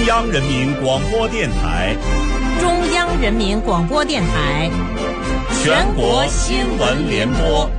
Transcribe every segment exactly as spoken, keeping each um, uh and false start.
央人民广播电台， 中央人民广播电台， 全国新闻联播。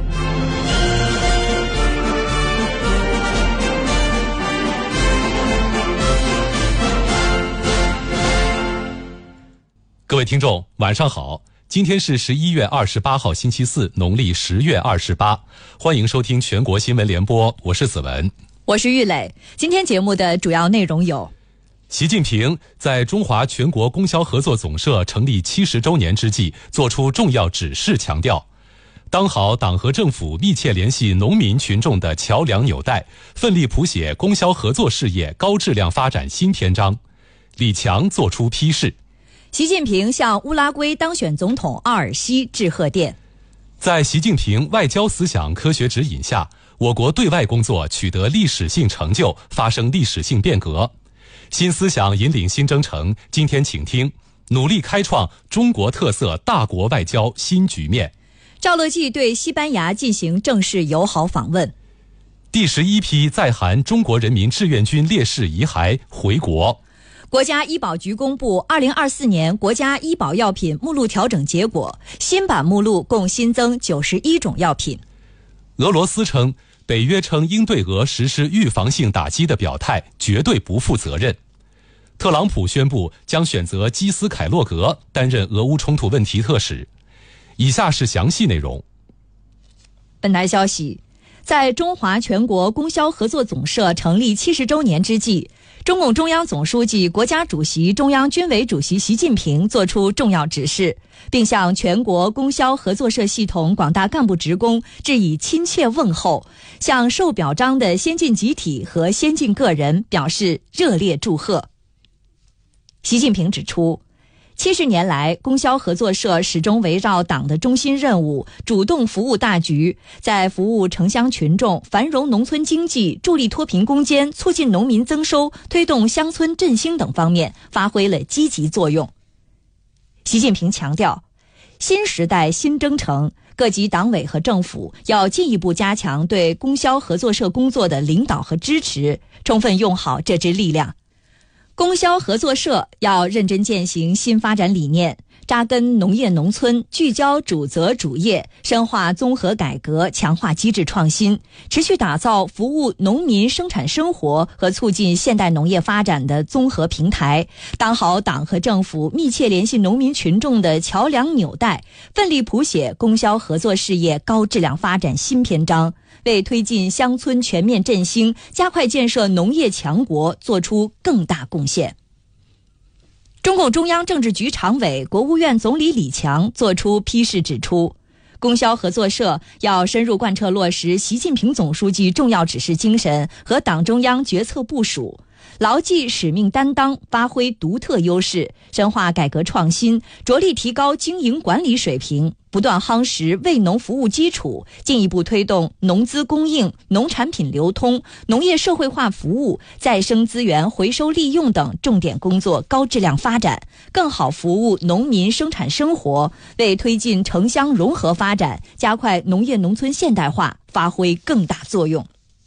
各位听众，晚上好！今天是十一月二十八号，星期四，农历十月二十八。欢迎收听全国新闻联播，我是子文， 我是玉磊。今天节目的主要内容有： 习近平在中华全国供销合作总社成立七十周年之际，作出重要指示，强调当好党和政府密切联系农民群众的桥梁纽带，奋力谱写供销合作事业高质量发展新篇章。李强作出批示。 习近平向乌拉圭当选总统奥尔西致贺电。 在习近平外交思想科学指引下，我国对外工作取得历史性成就，发生历史性变革。新思想引领新征程，今天请听：努力开创中国特色大国外交新局面。 赵乐际对西班牙进行正式友好访问。 第十一批在韩中国人民志愿军烈士遗骸回国。 国家医保局公布二零二四年国家医保药品目录调整结果，新版目录共新增九十一种药品。 俄罗斯称，北约称应对俄实施预防性打击的表态绝对不负责任。特朗普宣布将选择基斯凯洛格担任俄乌冲突问题特使。以下是详细内容。 本台消息，在中华全国供销合作总社成立七十周年之际，中共中央总书记、国家主席、中央军委主席习近平作出重要指示，并向全国供销合作社系统广大干部职工致以亲切问候，向受表彰的先进集体和先进个人表示热烈祝贺。习近平指出，七十年来，供销合作社始终围绕党的中心任务，主动服务大局，在服务城乡群众、繁荣农村经济、助力脱贫攻坚、促进农民增收、推动乡村振兴等方面发挥了积极作用。习近平强调，新时代新征程，各级党委和政府要进一步加强对供销合作社工作的领导和支持，充分用好这支力量。供销合作社要认真践行新发展理念，扎根农业农村，聚焦主责主业，深化综合改革，强化机制创新，持续打造服务农民生产生活和促进现代农业发展的综合平台，当好党和政府密切联系农民群众的桥梁纽带，奋力谱写供销合作事业高质量发展新篇章，为推进乡村全面振兴、加快建设农业强国做出更大贡献。中共中央政治局常委、国务院总理李强作出批示指出，供销合作社要深入贯彻落实习近平总书记重要指示精神和党中央决策部署，牢记使命担当，发挥独特优势，深化改革创新，着力提高经营管理水平，不断夯实为农服务基础，进一步推动农资供应、农产品流通、农业社会化服务、再生资源回收利用等重点工作高质量发展，更好服务农民生产生活，为推进城乡融合发展、加快农业农村现代化发挥更大作用。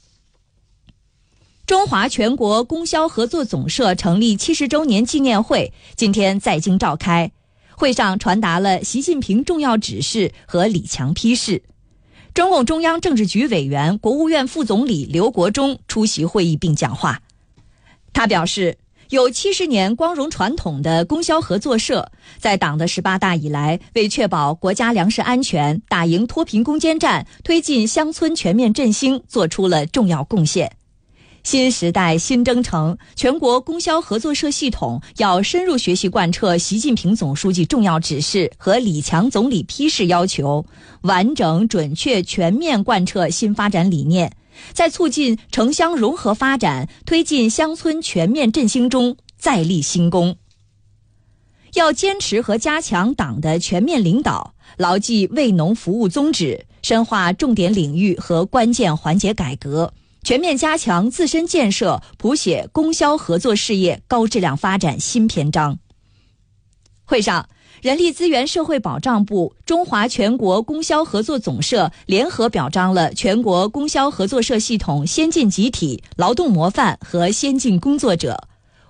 中华全国供销合作总社成立七十周年纪念会今天在京召开，会上传达了习近平重要指示和李强批示。中共中央政治局委员、国务院副总理刘国中出席会议并讲话。他表示，有七十年光荣传统的供销合作社，在党的十八大以来，为确保国家粮食安全、打赢脱贫攻坚战、推进乡村全面振兴做出了重要贡献。新时代新征程，全国供销合作社系统要深入学习贯彻习近平总书记重要指示和李强总理批示要求，完整、准确、全面贯彻新发展理念，在促进城乡融合发展、推进乡村全面振兴中再立新功。要坚持和加强党的全面领导，牢记为农服务宗旨，深化重点领域和关键环节改革，全面加强自身建设，谱写供销合作事业高质量发展新篇章。会上，人力资源社会保障部、中华全国供销合作总社联合表彰了全国供销合作社系统先进集体、劳动模范和先进工作者。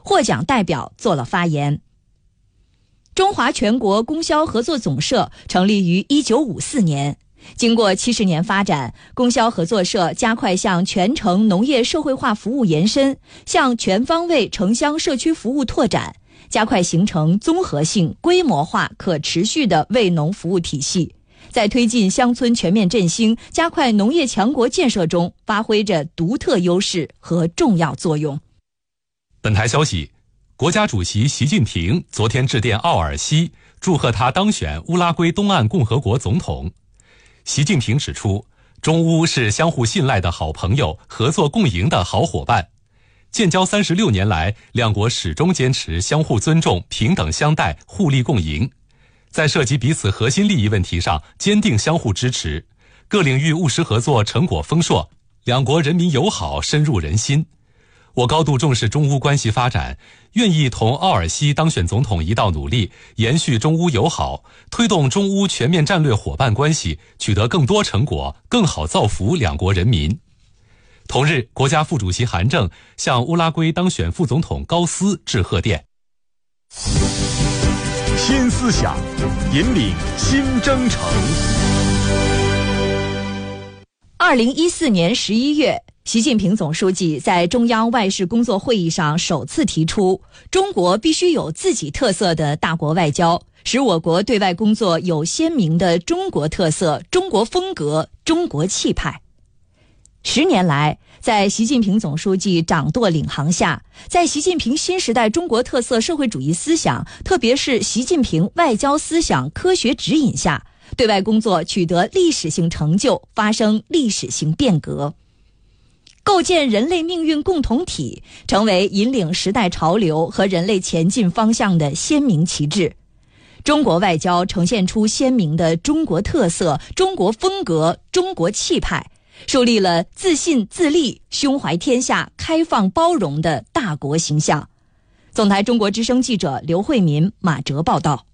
获奖代表做了发言。中华全国供销合作总社成立于一九五四年，经过七十年发展，供销合作社加快向全城农业社会化服务延伸，向全方位城乡社区服务拓展，加快形成综合性、规模化、可持续的为农服务体系，在推进乡村全面振兴、加快农业强国建设中发挥着独特优势和重要作用。 本台消息，国家主席习近平昨天致电奥尔西，祝贺他当选乌拉圭东岸共和国总统。习近平指出，中乌是相互信赖的好朋友，合作共赢的好伙伴。建交三十六年来，两国始终坚持相互尊重、平等相待、互利共赢，在涉及彼此核心利益问题上坚定相互支持，各领域务实合作成果丰硕，两国人民友好深入人心。我高度重视中乌关系发展，愿意同奥尔西当选总统一道努力，延续中乌友好，推动中乌全面战略伙伴关系取得更多成果，更好造福两国人民。同日，国家副主席韩正向乌拉圭当选副总统高斯致贺电。 新思想，引领新征程。 二零一四年十一月，习近平总书记在中央外事工作会议上首次提出，中国必须有自己特色的大国外交，使我国对外工作有鲜明的中国特色、中国风格、中国气派。十年来，在习近平总书记掌舵领航下，在习近平新时代中国特色社会主义思想，特别是习近平外交思想科学指引下，对外工作取得历史性成就，发生历史性变革，构建人类命运共同体，成为引领时代潮流和人类前进方向的鲜明旗帜。中国外交呈现出鲜明的中国特色、中国风格、中国气派，树立了自信自立、胸怀天下、开放包容的大国形象。总台中国之声记者刘慧民、马哲报道。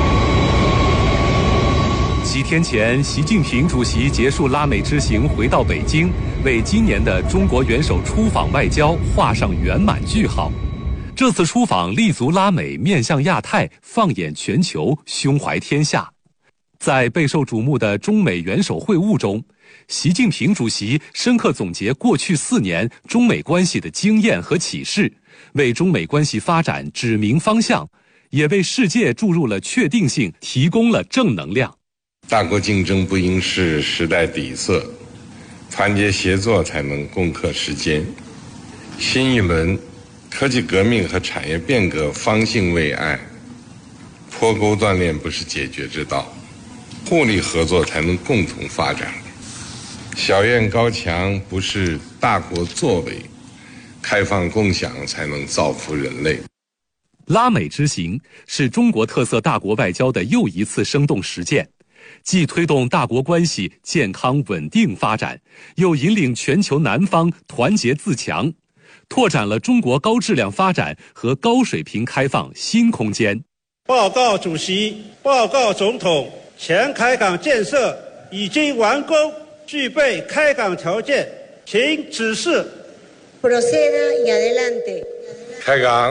几天前，习近平主席结束拉美之行回到北京，为今年的中国元首出访外交画上圆满句号。这次出访立足拉美，面向亚太，放眼全球，胸怀天下。在备受瞩目的中美元首会晤中，习近平主席深刻总结过去四年中美关系的经验和启示，为中美关系发展指明方向，也为世界注入了确定性，提供了正能量。 大国竞争不应是时代底色，团结协作才能攻克时艰。新一轮科技革命和产业变革方兴未艾，脱钩断炼不是解决之道，互利合作才能共同发展。小院高墙不是大国作为，开放共享才能造福人类。 拉美之行是中国特色大国外交的又一次生动实践，既推动大国关系健康稳定发展，又引领全球南方团结自强，拓展了中国高质量发展和高水平开放新空间。 报告主席，报告总统，前开港建设已经完工，具备开港条件，请指示。 Proceda y adelante。 开港。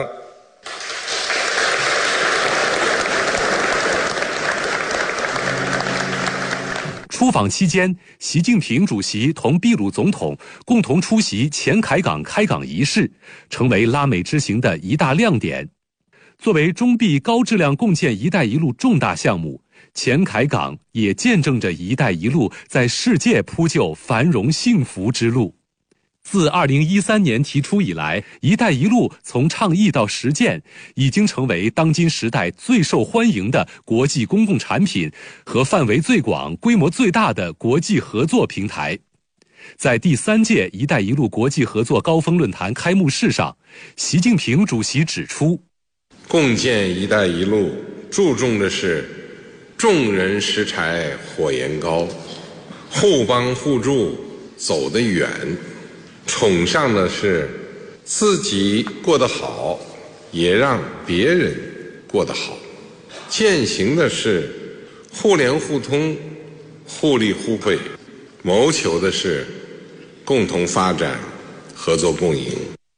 出访期间，习近平主席同秘鲁总统共同出席前凯港开港仪式，成为拉美之行的一大亮点。作为中秘高质量共建“一带一路”重大项目，前凯港也见证着“一带一路”在世界铺就繁荣幸福之路。自二零一三年提出以来，“一带一路”从倡议到实践，已经成为当今时代最受欢迎的国际公共产品和范围最广、规模最大的国际合作平台。在第三届“一带一路”国际合作高峰论坛开幕式上，习近平主席指出， 共建“一带一路”注重的是众人拾柴火焰高，互帮互助走得远，崇尚的是自己过得好，也让别人过得好，践行的是互联互通、互利互惠，谋求的是共同发展、合作共赢。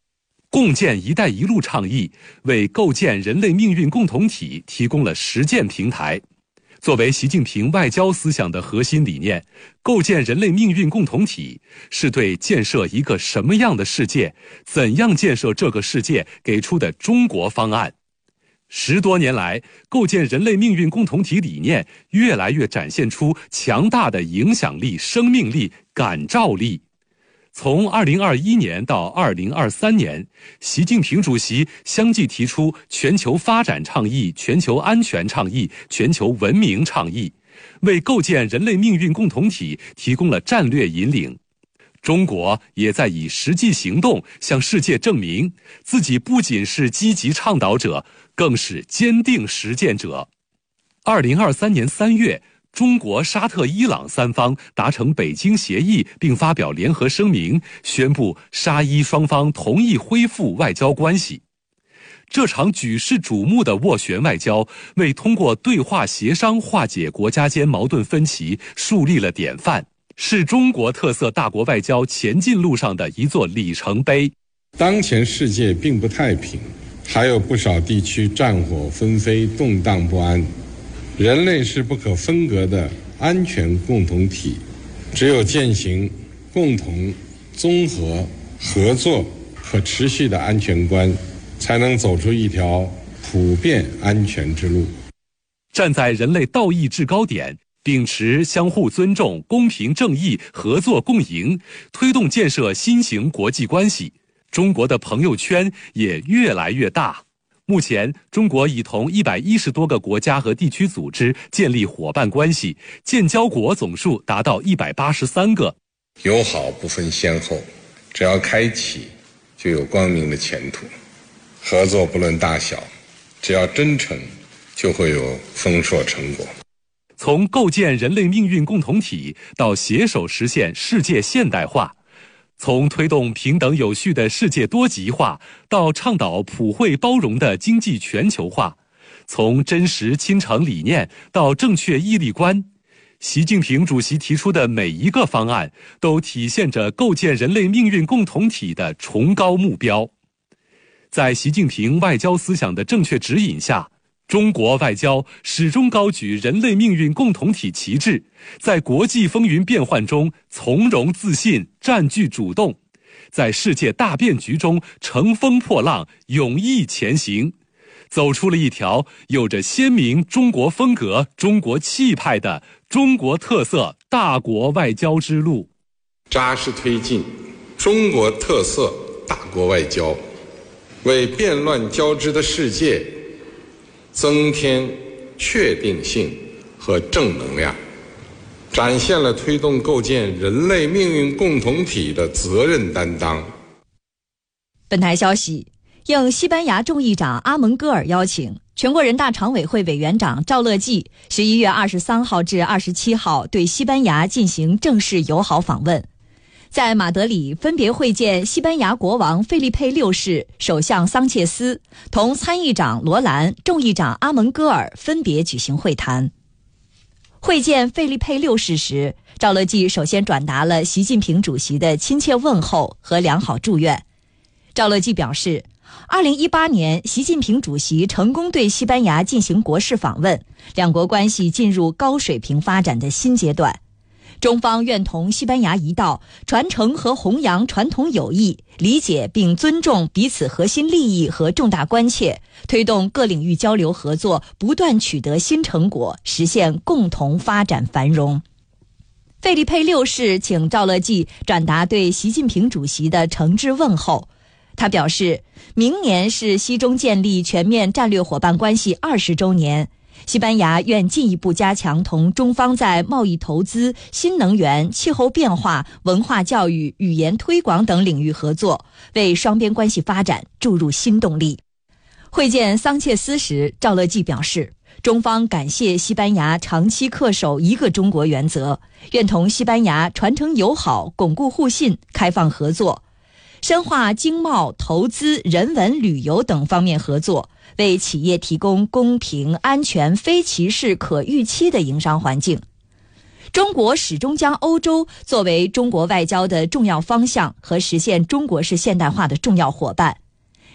共建“一带一路”倡议为构建人类命运共同体提供了实践平台。作为习近平外交思想的核心理念，构建人类命运共同体是对建设一个什么样的世界、怎样建设这个世界给出的中国方案。十多年来，构建人类命运共同体理念越来越展现出强大的影响力、生命力、感召力。从二零二一年到二零二三年，习近平主席相继提出全球发展倡议、全球安全倡议、全球文明倡议，为构建人类命运共同体提供了战略引领。中国也在以实际行动向世界证明，自己不仅是积极倡导者，更是坚定实践者。二零二三年三月，中国、沙特、伊朗三方达成北京协议，并发表联合声明，宣布沙伊双方同意恢复外交关系。这场举世瞩目的斡旋外交，为通过对话协商化解国家间矛盾分歧树立了典范，是中国特色大国外交前进路上的一座里程碑。 当前世界并不太平，还有不少地区战火纷飞，动荡不安。人类是不可分割的安全共同体，只有践行共同、综合、合作、可持续的安全观，才能走出一条普遍安全之路。 站在人类道义制高点，秉持相互尊重、公平正义、合作共赢，推动建设新型国际关系，中国的朋友圈也越来越大。目前，中国已同一百一十多个国家和地区组织建立伙伴关系，建交国总数达到一百八十三个。 友好不分先后，只要开启，就有光明的前途；合作不论大小，只要真诚，就会有丰硕成果。 从构建人类命运共同体到携手实现世界现代化，从推动平等有序的世界多极化到倡导普惠包容的经济全球化，从真实亲诚理念到正确毅力观，习近平主席提出的每一个方案都体现着构建人类命运共同体的崇高目标。在习近平外交思想的正确指引下，中国外交始终高举人类命运共同体旗帜，在国际风云变幻中从容自信，占据主动，在世界大变局中乘风破浪，勇毅前行，走出了一条有着鲜明中国风格、中国气派的中国特色大国外交之路。 扎实推进中国特色大国外交，为变乱交织的世界增添确定性和正能量，展现了推动构建人类命运共同体的责任担当。 本台消息，应西班牙众议长阿蒙戈尔邀请，全国人大常委会委员长赵乐际十一月二十三号至二十七号对西班牙进行正式友好访问。在马德里分别会见西班牙国王费利佩六世、首相桑切斯，同参议长罗兰、众议长阿蒙戈尔分别举行会谈。会见费利佩六世时，赵乐际首先转达了习近平主席的亲切问候和良好祝愿。赵乐际表示，二零一八年习近平主席成功对西班牙进行国事访问，两国关系进入高水平发展的新阶段。中方愿同西班牙一道，传承和弘扬传统友谊，理解并尊重彼此核心利益和重大关切，推动各领域交流合作不断取得新成果，实现共同发展繁荣。费利佩六世请赵乐际转达对习近平主席的诚挚问候。他表示，明年是西中建立全面战略伙伴关系二十周年，西班牙愿进一步加强同中方在贸易投资、新能源、气候变化、文化教育、语言推广等领域合作，为双边关系发展注入新动力。会见桑切斯时，赵乐际表示，中方感谢西班牙长期恪守一个中国原则，愿同西班牙传承友好，巩固互信，开放合作，深化经贸、投资、人文、旅游等方面合作，为企业提供公平、安全、非歧视、可预期的营商环境。中国始终将欧洲作为中国外交的重要方向和实现中国式现代化的重要伙伴。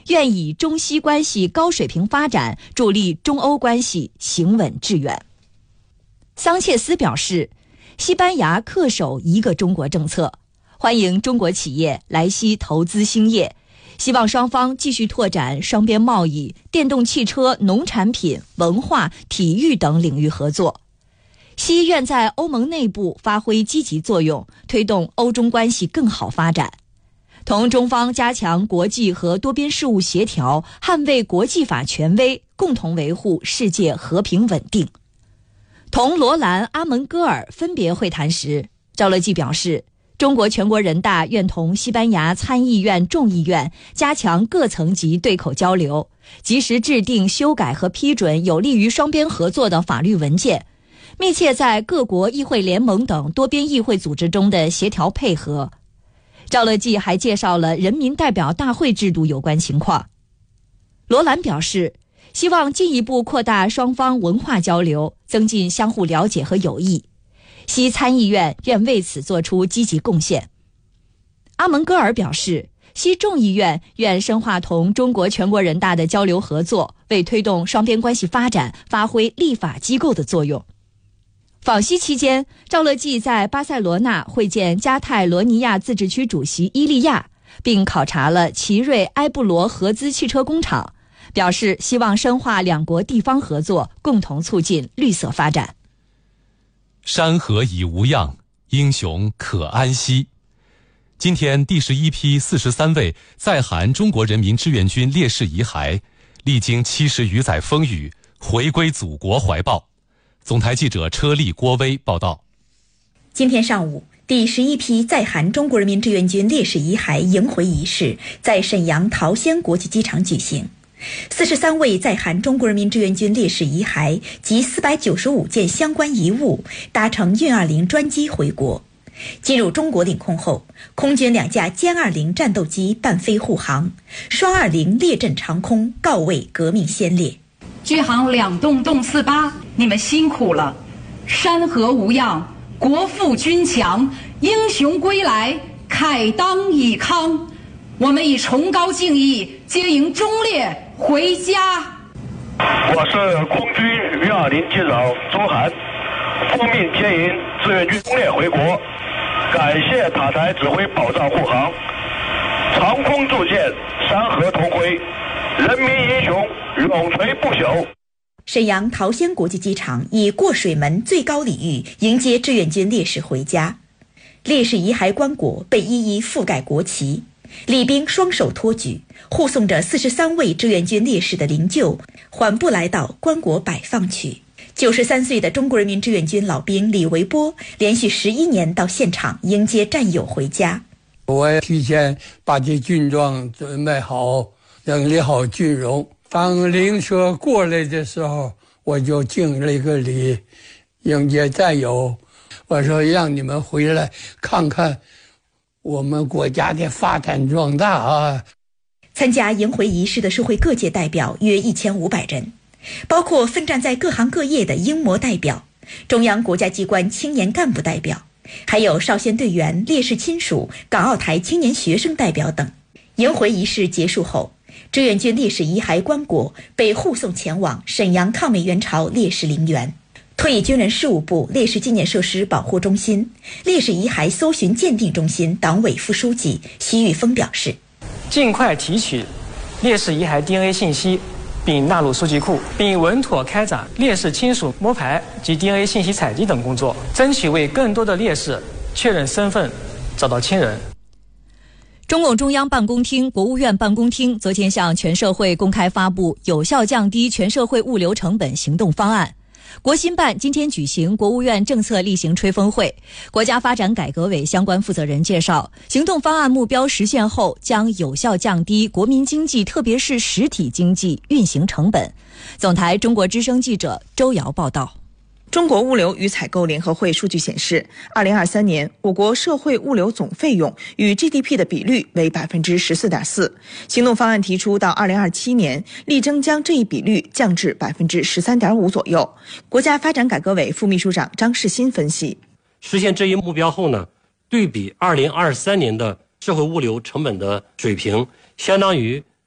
愿以中西关系高水平发展，助力中欧关系行稳致远。桑切斯表示，西班牙恪守一个中国政策，欢迎中国企业来西投资兴业，希望双方继续拓展双边贸易、电动汽车、农产品、文化、体育等领域合作。西愿在欧盟内部发挥积极作用，推动欧中关系更好发展，同中方加强国际和多边事务协调，捍卫国际法权威，共同维护世界和平稳定。同罗兰·阿蒙戈尔分别会谈时，赵乐际表示，中国全国人大愿同西班牙参议院、众议院加强各层级对口交流，及时制定、修改和批准有利于双边合作的法律文件，密切在各国议会联盟等多边议会组织中的协调配合。赵乐际还介绍了人民代表大会制度有关情况。罗兰表示，希望进一步扩大双方文化交流，增进相互了解和友谊。西参议院愿为此做出积极贡献。阿蒙戈尔表示，西众议院愿深化同中国全国人大的交流合作，为推动双边关系发展发挥立法机构的作用。访西期间，赵乐际在巴塞罗那会见加泰罗尼亚自治区主席伊利亚，并考察了奇瑞埃布罗合资汽车工厂，表示希望深化两国地方合作，共同促进绿色发展。 山河已无恙，英雄可安息。今天第十一批四十三位在韩中国人民志愿军烈士遗骸，历经七十余载风雨，回归祖国怀抱。总台记者车丽、郭威报道。 今天上午，第十一批在韩中国人民志愿军烈士遗骸迎回仪式在沈阳桃仙国际机场举行。四十三位在韩中国人民志愿军烈士遗骸及四百九十五件相关遗物搭乘运二零专机回国。进入中国领空后，空军两架歼二零战斗机伴飞护航，双二零列阵长空，告慰革命先烈。 军航两栋栋四八，你们辛苦了！山河无恙，国富军强，英雄归来，慨当以慷。我们以崇高敬意接迎忠烈回家。 我是空军运二零机长周涵，奉命接迎志愿军忠烈回国，感谢塔台指挥保障护航，长空铸剑，山河同辉，人民英雄永垂不朽。 沈阳桃仙国际机场以过水门最高礼遇迎接志愿军烈士回家，烈士遗骸棺椁被一一覆盖国旗，礼兵双手托举，护送着四十三位志愿军烈士的灵柩缓步来到棺椁摆放区。九十三岁的中国人民志愿军老兵李维波连续十一年到现场迎接战友回家。 我提前把这军装准备好，整理好军容。当灵车过来的时候，我就敬了一个礼，迎接战友。我说让你们回来看看我们国家的发展壮大啊！ 参加迎回仪式的社会各界代表约一千五百人，包括奋战在各行各业的英模代表、中央国家机关青年干部代表，还有少先队员、烈士亲属、港澳台青年学生代表等。迎回仪式结束后，志愿军烈士遗骸棺椁被护送前往沈阳抗美援朝烈士陵园。退役军人事务部烈士纪念设施保护中心、烈士遗骸搜寻鉴定中心党委副书记习玉峰表示， 尽快提取烈士遗骸 D N A 信息并纳入数据库，并稳妥开展烈士亲属摸排及 D N A 信息采集等工作，争取为更多的烈士确认身份，找到亲人。 中共中央办公厅、国务院办公厅昨天向全社会公开发布有效降低全社会物流成本行动方案。国新办今天举行国务院政策例行吹风会，国家发展改革委相关负责人介绍，行动方案目标实现后将有效降低国民经济特别是实体经济运行成本。总台中国之声记者周瑶报道。 中国物流与采购联合会数据显示，二零二三年我国社会物流总费用与 G D P 的比率为 百分之十四点四。行动方案提出，到二零二七年力争将这一比率降至 百分之十三点五 左右。国家发展改革委副秘书长张世新分析， 实现这一目标后呢，对比二零二三年的社会物流成本的水平，相当于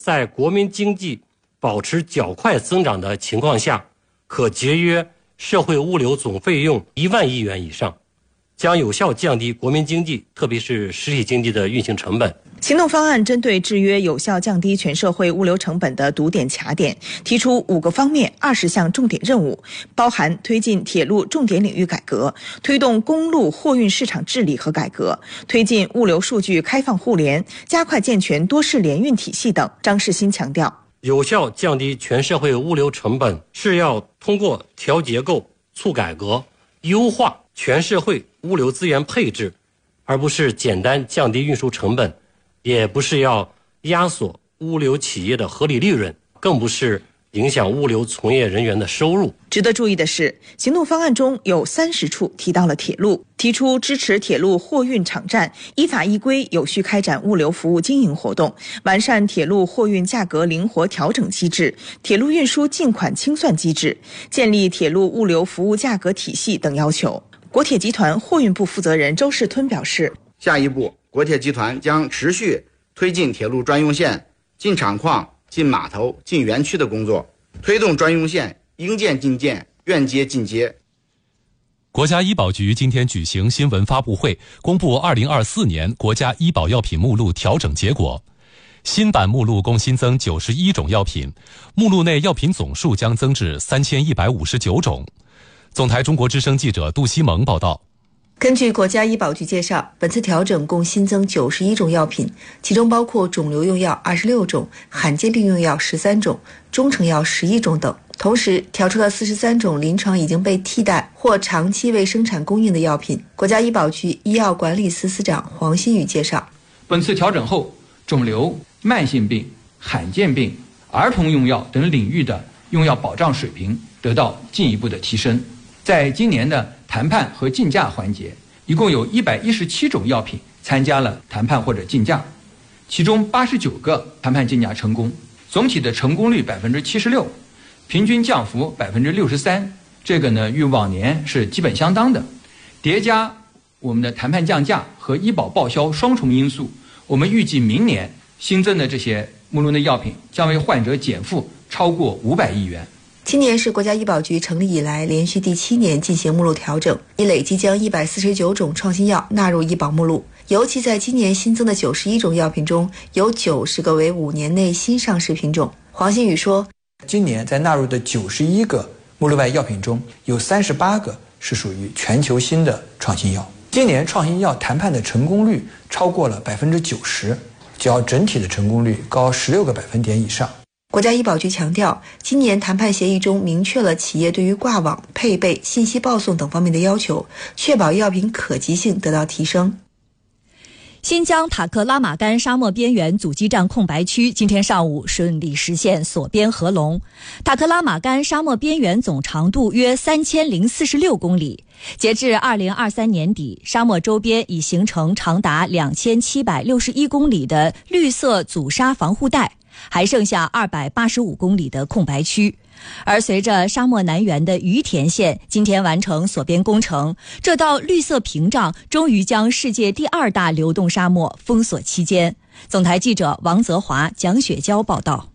在国民经济保持较快增长的情况下，可节约社会物流总费用一万亿元以上，将有效降低国民经济，特别是实体经济的运行成本。 行动方案针对制约有效降低全社会物流成本的堵点卡点，提出五个方面二十项重点任务，包含推进铁路重点领域改革，推动公路货运市场治理和改革，推进物流数据开放互联，加快健全多式联运体系等。张世新强调， 有效降低全社会物流成本是要通过调结构、促改革，优化全社会物流资源配置，而不是简单降低运输成本，也不是要压缩物流企业的合理利润，更不是影响物流从业人员的收入。 值得注意的是，行动方案中有三十处提到了铁路，提出支持铁路货运场站依法依规有序开展物流服务经营活动，完善铁路货运价格灵活调整机制、铁路运输进款清算机制，建立铁路物流服务价格体系等要求。国铁集团货运部负责人周世吞表示， 下一步，国铁集团将持续推进铁路专用线进厂矿、进码头、进园区的工作，推动专用线应建尽建、愿接尽接。 国家医保局今天举行新闻发布会，公布二零二四年国家医保药品目录调整结果。新版目录共新增九十一种药品，目录内药品总数将增至三千一百五十九种。总台中国之声记者杜西蒙报道。 根据国家医保局介绍，本次调整共新增九十一种药品，其中包括肿瘤用药二十六种、罕见病用药十三种、中成药十一种等。同时，调出了四十三种临床已经被替代或长期未生产供应的药品。国家医保局医药管理司司长黄新宇介绍， 本次调整后，肿瘤、慢性病、罕见病、儿童用药等领域的用药保障水平得到进一步的提升。在今年的谈判和竞价环节，一共有一百一十七种药品参加了谈判或者竞价，其中八十九个谈判竞价成功，总体的成功率百分之七十六，平均降幅百分之六十三，这个呢与往年是基本相当的。叠加我们的谈判降价和医保报销双重因素，我们预计明年新增的这些目录内药品将为患者减负超过五百亿元。 今年是国家医保局成立以来连续第七年进行目录调整，已累计将一百四十九种创新药纳入医保目录。尤其在今年新增的九十一种药品中，有九十个为五年内新上市品种。黄新宇说， 今年在纳入的九十一个目录外药品中，有三十八个是属于全球新的创新药。今年创新药谈判的成功率超过了百分之九十，较整体的成功率高十六个百分点以上。 国家医保局强调，今年谈判协议中明确了企业对于挂网、配备、信息报送等方面的要求，确保药品可及性得到提升。 新疆塔克拉玛干沙漠边缘阻击战空白区今天上午顺利实现锁边合龙。塔克拉玛干沙漠边缘总长度约三千零四十六公里，截至二零二三年底，沙漠周边已形成长达两千七百六十一公里的绿色阻沙防护带，还剩下二百八十五公里的空白区。而随着沙漠南缘的于田县今天完成锁边工程，这道绿色屏障终于将世界第二大流动沙漠封锁期间。总台记者王泽华、蒋雪娇报道。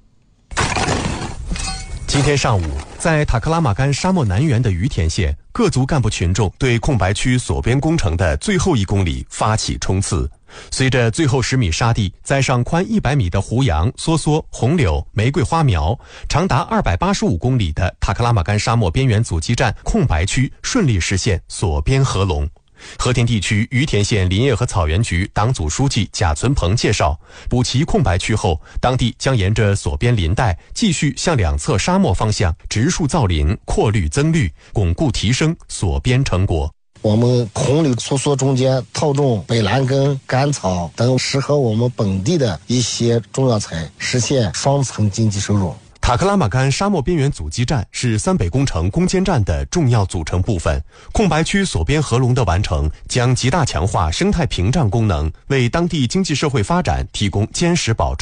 今天上午，在塔克拉玛干沙漠南缘的于田县，各族干部群众对空白区锁边工程的最后一公里发起冲刺。随着最后十米沙地栽上宽一百米的胡杨、梭梭、红柳、玫瑰花苗，长达二百八十五公里的塔克拉玛干沙漠边缘阻击战空白区顺利实现锁边合龙。和田地区于田县林业和草原局党组书记贾存鹏介绍，补齐空白区后，当地将沿着锁边林带继续向两侧沙漠方向植树造林，扩绿增绿，巩固提升锁边成果。 我们红柳梭梭中间套种北兰根、甘草等适合我们本地的一些中药材，实现双层经济收入。 塔克拉玛干沙漠边缘阻击战是三北工程攻坚战的重要组成部分，空白区锁边合龙的完成将极大强化生态屏障功能，为当地经济社会发展提供坚实保障。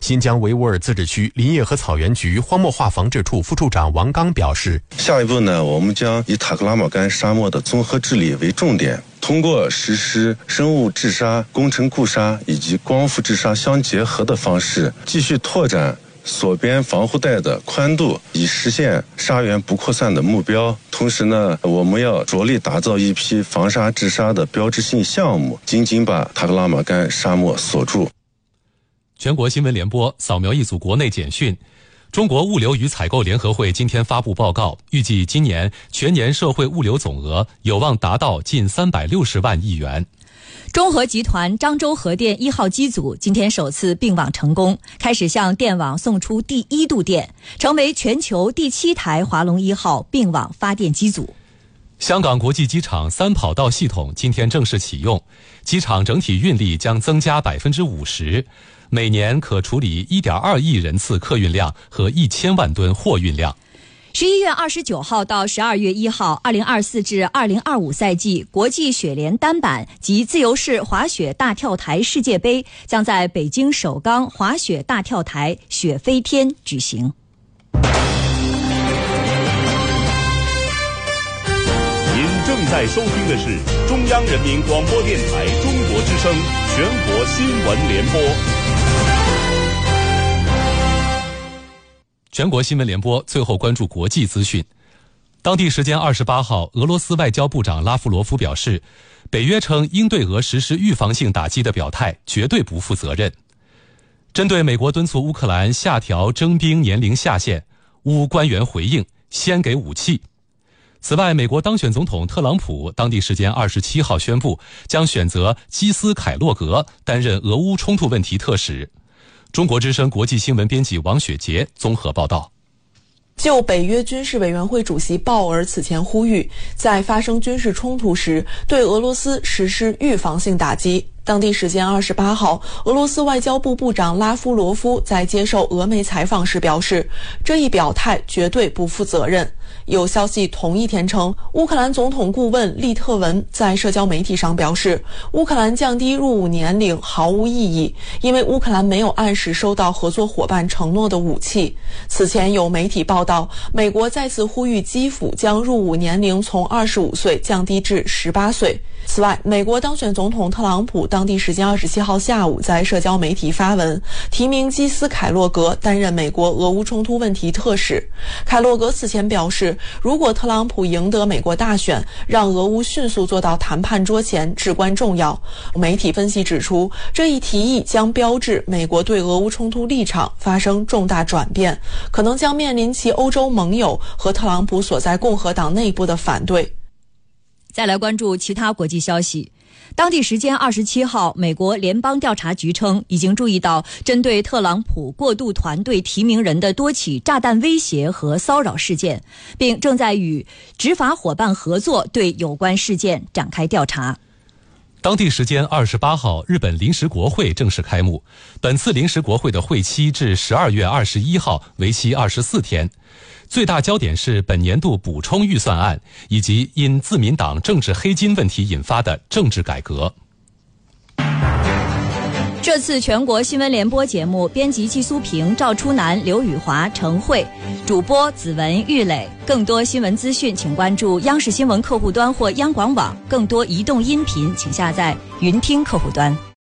新疆维吾尔自治区林业和草原局荒漠化防治处副处长王刚表示， 下一步呢，我们将以塔克拉玛干沙漠的综合治理为重点，通过实施生物治沙、工程固沙以及光伏治沙相结合的方式，继续拓展所边防护带的宽度，以实现沙源不扩散的目标。同时呢，我们要着力打造一批防沙治沙的标志性项目，紧紧把塔克拉玛干沙漠锁住。 全国新闻联播扫描一组国内简讯。中国物流与采购联合会今天发布报告，预计今年全年社会物流总额有望达到近三百六十万亿元。 中核集团漳州核电一号机组今天首次并网成功，开始向电网送出第一度电，成为全球第七台华龙一号并网发电机组。 香港国际机场三跑道系统今天正式启用，机场整体运力将增加百分之五十，每年可处理一点二亿人次客运量和一千万吨货运量。 十一月二十九号到十二月一号，二零二四至二零二五赛季国际雪联单板及自由式滑雪大跳台世界杯将在北京首钢滑雪大跳台雪飞天举行。 您正在收听的是中央人民广播电台中国之声全国新闻联播。 全国新闻联播最后关注国际资讯。当地时间二十八号，俄罗斯外交部长拉夫罗夫表示，北约称应对俄实施预防性打击的表态绝对不负责任。针对美国敦促乌克兰下调征兵年龄下限，乌官员回应先给武器。此外，美国当选总统特朗普当地时间二十七号宣布，将选择基斯凯洛格担任俄乌冲突问题特使。中国之声国际新闻编辑王雪杰综合报道。 就北约军事委员会主席鲍尔此前呼吁，在发生军事冲突时对俄罗斯实施预防性打击。当地时间二十八号，俄罗斯外交部部长拉夫罗夫在接受俄媒采访时表示，这一表态绝对不负责任。有消息同一天称，乌克兰总统顾问利特文在社交媒体上表示，乌克兰降低入伍年龄毫无意义，因为乌克兰没有按时收到合作伙伴承诺的武器。此前有媒体报道，美国再次呼吁基辅将入伍年龄从二十五岁降低至十八岁。此外，美国当选总统特朗普当地时间二十七号下午在社交媒体发文，提名基斯凯洛格担任美国俄乌冲突问题特使。凯洛格此前表示，如果特朗普赢得美国大选，让俄乌迅速坐到谈判桌前至关重要。媒体分析指出，这一提议将标志美国对俄乌冲突立场发生重大转变，可能将面临其欧洲盟友和特朗普所在共和党内部的反对。 再来关注其他国际消息。当地时间二十七号，美国联邦调查局称，已经注意到针对特朗普过渡团队提名人的多起炸弹威胁和骚扰事件，并正在与执法伙伴合作，对有关事件展开调查。 当地时间二十八号，日本临时国会正式开幕。本次临时国会的会期至十二月二十一号，为期二十四天。最大焦点是本年度补充预算案，以及因自民党政治黑金问题引发的政治改革。 这次全国新闻联播节目编辑季苏平、赵初南、刘宇华、程慧，主播子文、玉磊。更多新闻资讯请关注央视新闻客户端或央广网，更多移动音频请下载云听客户端。